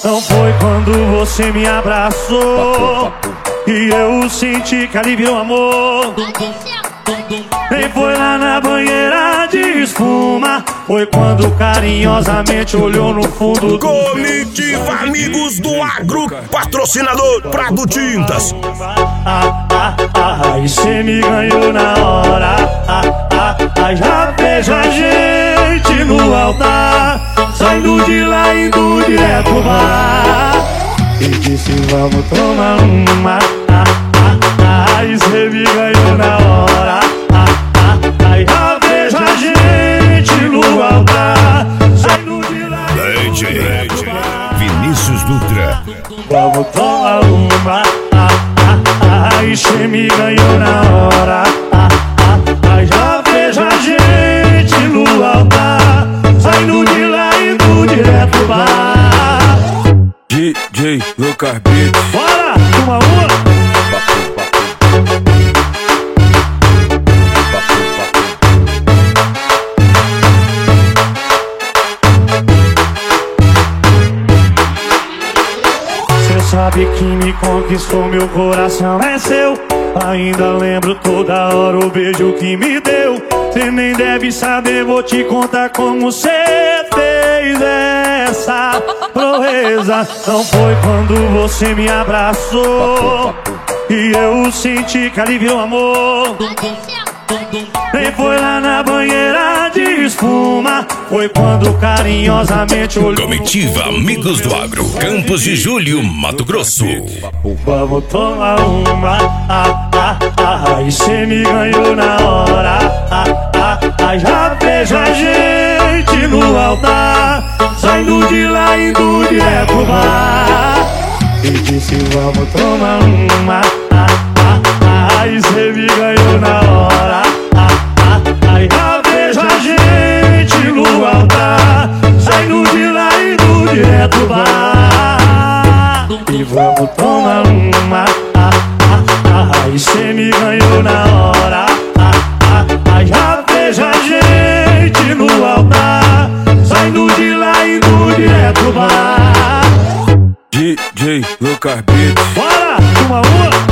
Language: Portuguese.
não foi quando você me abraçou e eu senti que ali virou amor. Nem foi lá na banheira de espuma, foi quando carinhosamente olhou no fundo do... Comitiva Amigos do Agro, patrocinador Prado Tintas. E cê me ganhou na hora. Já vejo a gente no altar, saindo de lá indo direto pro bar. E disse vamos tomar uma. E cê me ganhou na hora. Já vejo a gente no altar, saindo de lá indo direto pro bar. Vinícius Dutra. Vamos tomar uma. E cê me ganhou na hora. Já vejo a gente no altar, saindo de lá indo direto pro bar. DJ Lucas Beats. Bora, uma. Cê sabe que me conquistou, meu coração é seu. Ainda lembro toda hora o beijo que me deu. Cê nem deve saber, vou te contar como cê fez essa proeza. Não foi quando você me abraçou e eu senti que ali virou amor. Nem foi lá na banheira de espuma, foi quando carinhosamente olhou. Comitiva Amigos do Agro, Campos de Julho, Mato Grosso. Vamos tomar uma. E cê me ganhou na hora. Já vejo a gente no altar, saindo de lá indo direto pro bar. E disse vamos tomar uma. E cê me ganhou na hora. Já vejo a gente no altar, saindo de lá indo direto pro bar. E vamos tomar uma. E cê me ganhou na hora. Já vejo a gente no altar, saindo de lá indo direto pro bar. DJ Lucas Beats. Bora, uma.